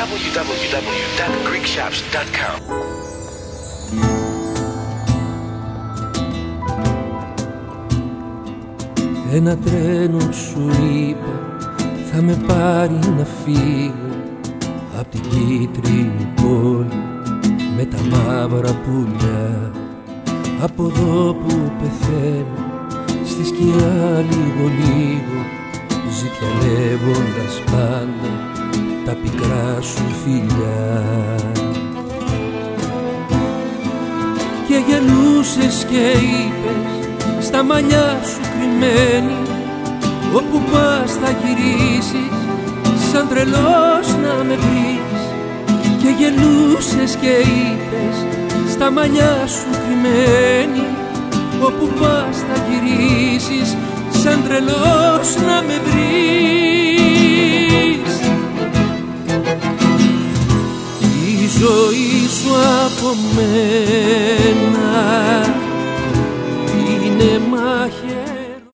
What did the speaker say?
www.greekshops.com. Ένα τρένο σου είπα θα με πάρει να φύγω απ' την κίτρινη πόλη με τα μαύρα πουλιά. Από εδώ που πεθαίνω στη σκιά λίγο λίγο, ζητιανεύοντας πάντα τα πικρά σου φιλιά. Και γελούσες και είπες στα μαλλιά σου κρυμμένη, όπου πας θα γυρίσεις σαν τρελός να με βρεις. Και γελούσες και είπες στα μαλλιά σου κρυμμένη, όπου πας θα γυρίσεις σαν τρελός να με βρεις. Η ζωή σου από μένα είναι μάχες